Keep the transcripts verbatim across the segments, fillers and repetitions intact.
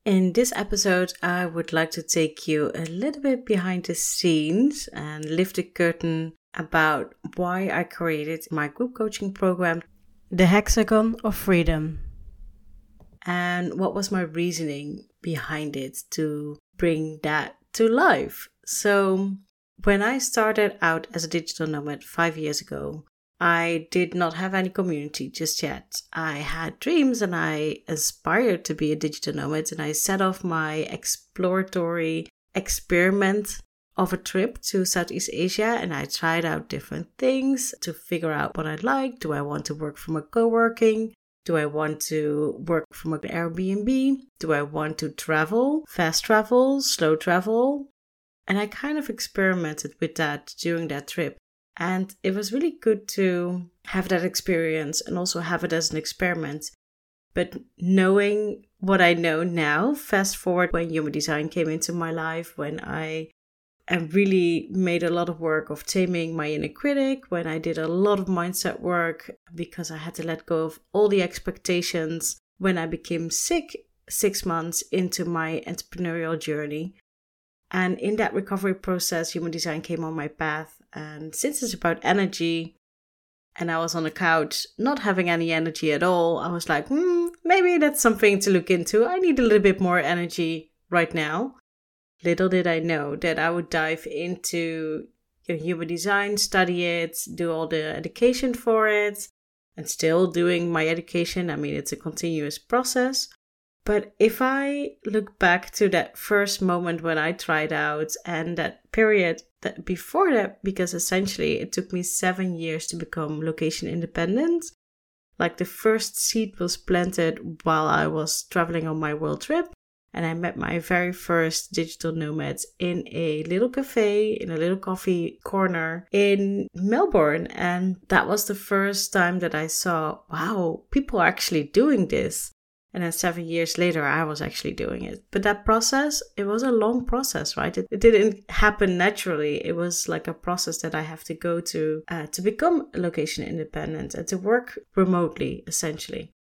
In this episode, I would like to take you a little bit behind the scenes and lift the curtain about why I created my group coaching program, The Hexagon of Freedom, and what was my reasoning behind it to bring that to life. So, when I started out as a digital nomad five years ago, I did not have any community just yet. I had dreams and I aspired to be a digital nomad, and I set off my exploratory experiment of a trip to Southeast Asia, and I tried out different things to figure out what I like. Do I want to work from a co-working? Do I want to work from an Airbnb? Do I want to travel, fast travel, slow travel? And I kind of experimented with that during that trip. And it was really good to have that experience and also have it as an experiment. But knowing what I know now, fast forward when human design came into my life, when I really made a lot of work of taming my inner critic, when I did a lot of mindset work because I had to let go of all the expectations, when I became sick six months into my entrepreneurial journey. And in that recovery process, human design came on my path. And since it's about energy, and I was on the couch not having any energy at all, I was like, hmm, maybe that's something to look into. I need a little bit more energy right now. Little did I know that I would dive into you know, human design, study it, do all the education for it, and still doing my education. I mean, it's a continuous process. But if I look back to that first moment when I tried out and that period that before that, because essentially it took me seven years to become location independent. Like the first seed was planted while I was traveling on my world trip. And I met my very first digital nomads in a little cafe, in a little coffee corner in Melbourne. And that was the first time that I saw, wow, people are actually doing this. And then seven years later, I was actually doing it. But that process, it was a long process, right? It, it didn't happen naturally. It was like a process that I have to go to uh, to become location independent and to work remotely, essentially.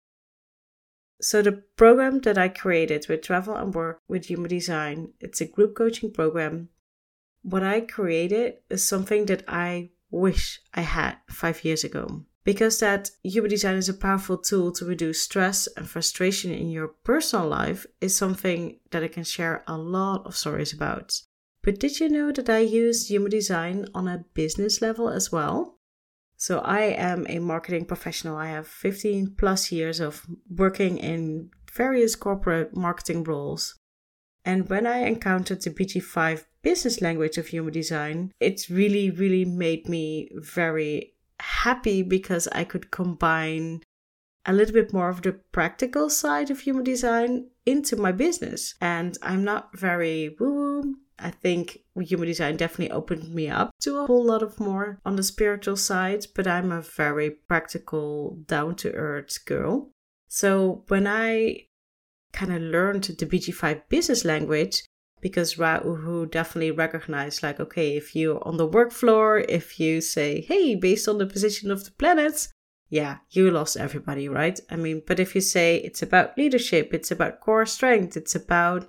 So the program that I created with Travel and Work with Human Design, it's a group coaching program. What I created is something that I wish I had five years ago. Because that human design is a powerful tool to reduce stress and frustration in your personal life is something that I can share a lot of stories about. But did you know that I use human design on a business level as well? So I am a marketing professional. I have fifteen plus years of working in various corporate marketing roles. And when I encountered the B G five business language of human design, it really, really made me very happy because I could combine a little bit more of the practical side of human design into my business. And I'm not very woo-woo. I think human design definitely opened me up to a whole lot of more on the spiritual side, but I'm a very practical, down-to-earth girl. So when I kind of learned the B G five business language, because Ra-Uru definitely recognized, like, okay, if you're on the work floor, if you say, hey, based on the position of the planets, yeah, you lost everybody, right? I mean, but if you say it's about leadership, it's about core strength, it's about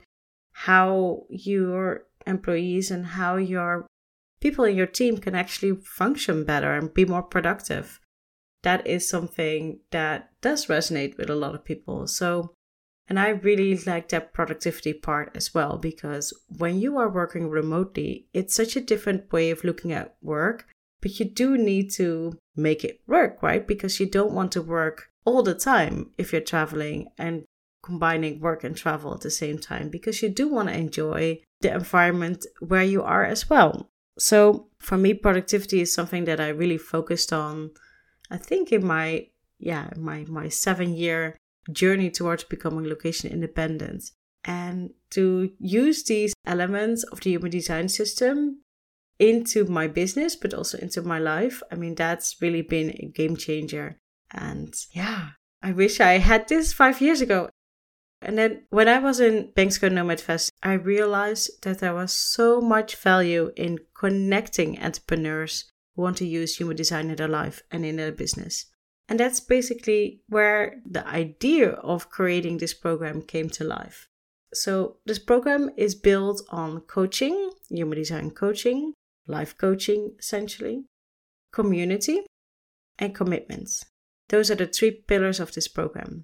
how your employees and how your people in your team can actually function better and be more productive, that is something that does resonate with a lot of people. So And I really like that productivity part as well, because when you are working remotely, it's such a different way of looking at work, but you do need to make it work, right? Because you don't want to work all the time if you're traveling and combining work and travel at the same time, because you do want to enjoy the environment where you are as well. So for me, productivity is something that I really focused on, I think in my, yeah, my, my seven year journey towards becoming location independent, and to use these elements of the human design system into my business, but also into my life. I mean, that's really been a game changer. And yeah, I wish I had this five years ago. And then when I was in Banksco Nomad Fest, I realized that there was so much value in connecting entrepreneurs who want to use human design in their life and in their business. And that's basically where the idea of creating this program came to life. So this program is built on coaching, human design coaching, life coaching essentially, community, and commitments. Those are the three pillars of this program.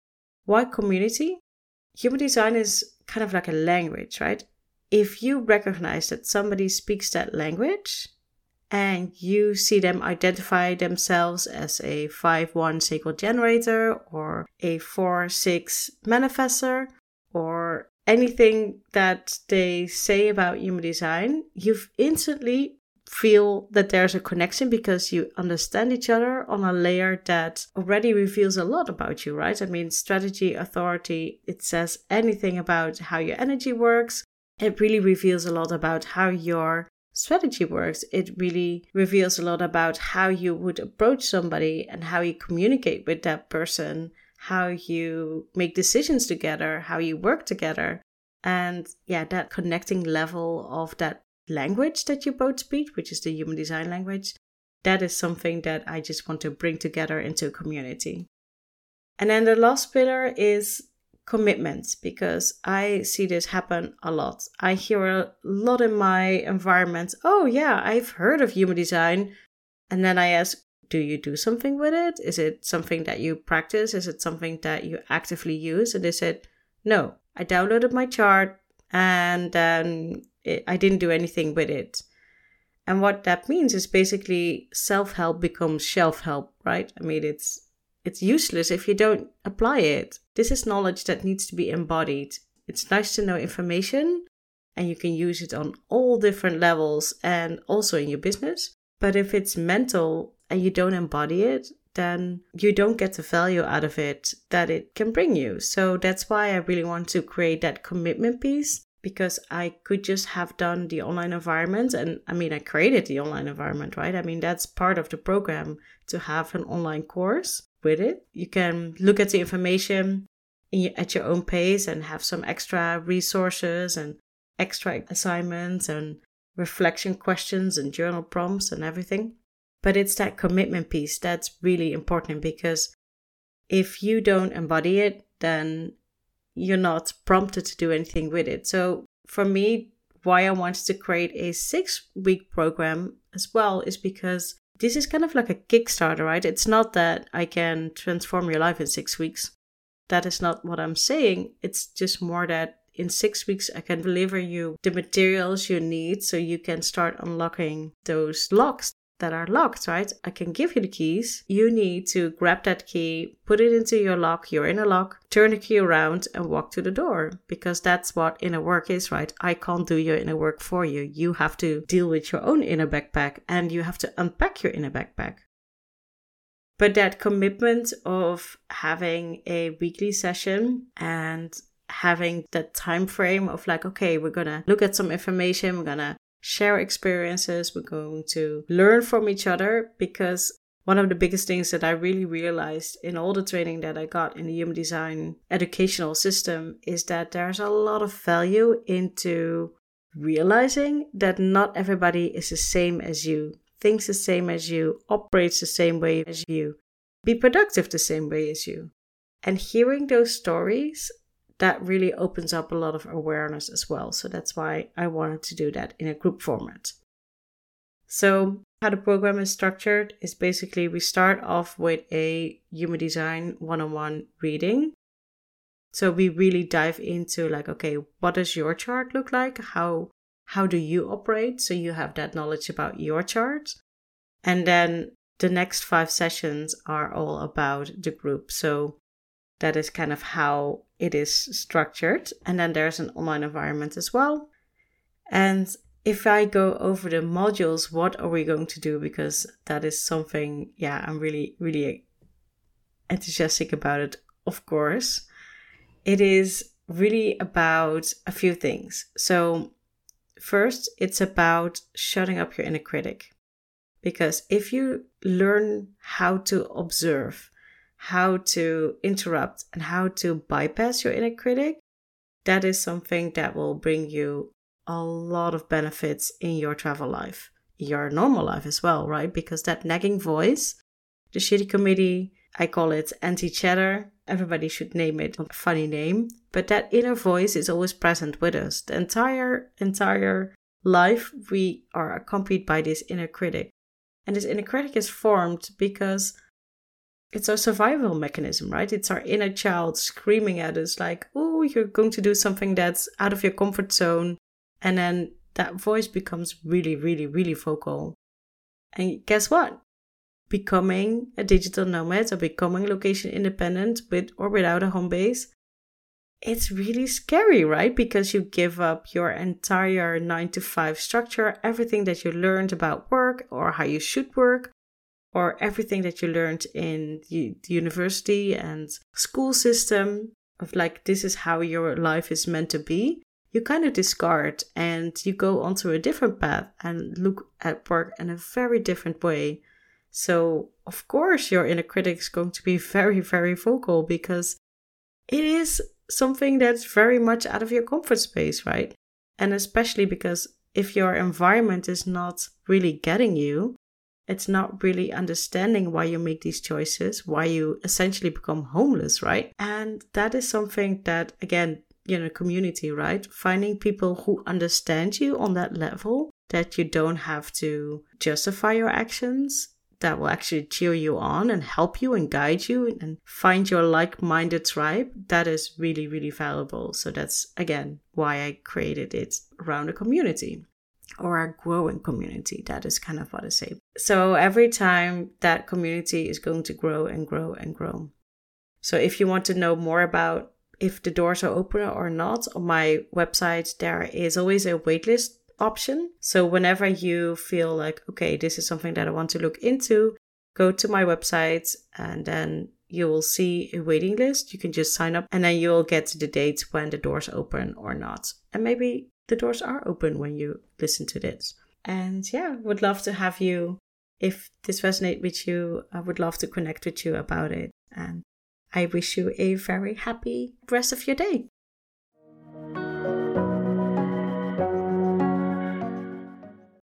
Why community? Human design is kind of like a language, right? If you recognize that somebody speaks that language and you see them identify themselves as a five one sacral generator or a four six manifestor or anything that they say about human design, you instantly feel that there's a connection because you understand each other on a layer that already reveals a lot about you, right? I mean, strategy, authority, it says anything about how your energy works. It really reveals a lot about how your strategy works. It really reveals a lot about how you would approach somebody and how you communicate with that person, how you make decisions together, how you work together. And yeah, that connecting level of that language that you both speak, which is the human design language, that is something that I just want to bring together into a community. And then the last pillar is commitment, because I see this happen a lot. I hear a lot in my environment, oh yeah, I've heard of human design. And then I ask, do you do something with it? Is it something that you practice? Is it something that you actively use? And they said, no, I downloaded my chart and then it, I didn't do anything with it. And what that means is basically self-help becomes shelf-help, right? I mean, it's it's useless if you don't apply it. This is knowledge that needs to be embodied. It's nice to know information and you can use it on all different levels and also in your business. But if it's mental and you don't embody it, then you don't get the value out of it that it can bring you. So that's why I really want to create that commitment piece, because I could just have done the online environment. And I mean, I created the online environment, right? I mean, that's part of the program, to have an online course with it. You can look at the information at your own pace and have some extra resources and extra assignments and reflection questions and journal prompts and everything. But it's that commitment piece that's really important, because if you don't embody it, then you're not prompted to do anything with it. So for me, why I wanted to create a six-week program as well is because this is kind of like a Kickstarter, right? It's not that I can transform your life in six weeks. That is not what I'm saying. It's just more that in six weeks, I can deliver you the materials you need so you can start unlocking those locks that are locked, right? I can give you the keys. You need to grab that key, put it into your lock, your inner lock, turn the key around and walk to the door, because that's what inner work is, right? I can't do your inner work for you. You have to deal with your own inner backpack and you have to unpack your inner backpack. But that commitment of having a weekly session and having that time frame of like, okay, we're going to look at some information, we're going to share experiences, we're going to learn from each other, because one of the biggest things that I really realized in all the training that I got in the human design educational system is that there's a lot of value into realizing that not everybody is the same as you, thinks the same as you, operates the same way as you, be productive the same way as you. And hearing those stories, that really opens up a lot of awareness as well. So that's why I wanted to do that in a group format. So how the program is structured is basically we start off with a human design one-on-one reading. So we really dive into like, okay, what does your chart look like? How, how do you operate? So you have that knowledge about your chart. And then the next five sessions are all about the group. So that is kind of how it is structured. And then there's an online environment as well. And if I go over the modules, what are we going to do? Because that is something, yeah, I'm really, really enthusiastic about it, of course. It is really about a few things. So first, it's about shutting up your inner critic. Because if you learn how to observe, how to interrupt, and how to bypass your inner critic, that is something that will bring you a lot of benefits in your travel life, your normal life as well, right? Because that nagging voice, the shitty committee, I call it anti-chatter, everybody should name it a funny name, but that inner voice is always present with us. The entire, entire life, we are accompanied by this inner critic. And this inner critic is formed because it's our survival mechanism, right? It's our inner child screaming at us like, oh, you're going to do something that's out of your comfort zone. And then that voice becomes really, really, really vocal. And guess what? Becoming a digital nomad or becoming location independent with or without a home base, it's really scary, right? Because you give up your entire nine to five structure, everything that you learned about work or how you should work, or everything that you learned in the university and school system of like, this is how your life is meant to be. You kind of discard and you go onto a different path and look at work in a very different way. So, of course, your inner critic is going to be very, very vocal because it is something that's very much out of your comfort space, right? And especially because if your environment is not really getting you, it's not really understanding why you make these choices, why you essentially become homeless, right? And that is something that, again, you know, community, right? Finding people who understand you on that level, that you don't have to justify your actions, that will actually cheer you on and help you and guide you and find your like-minded tribe, that is really, really valuable. So that's, again, why I created it around a community or a growing community. That is kind of what I say. So every time that community is going to grow and grow and grow. So if you want to know more about if the doors are open or not, on my website, there is always a waitlist option. So whenever you feel like, okay, this is something that I want to look into, go to my website and then you will see a waiting list. You can just sign up and then you'll get to the date when the doors open or not. And maybe the doors are open when you listen to this. And yeah, would love to have you. If this resonates with you, I would love to connect with you about it. And I wish you a very happy rest of your day.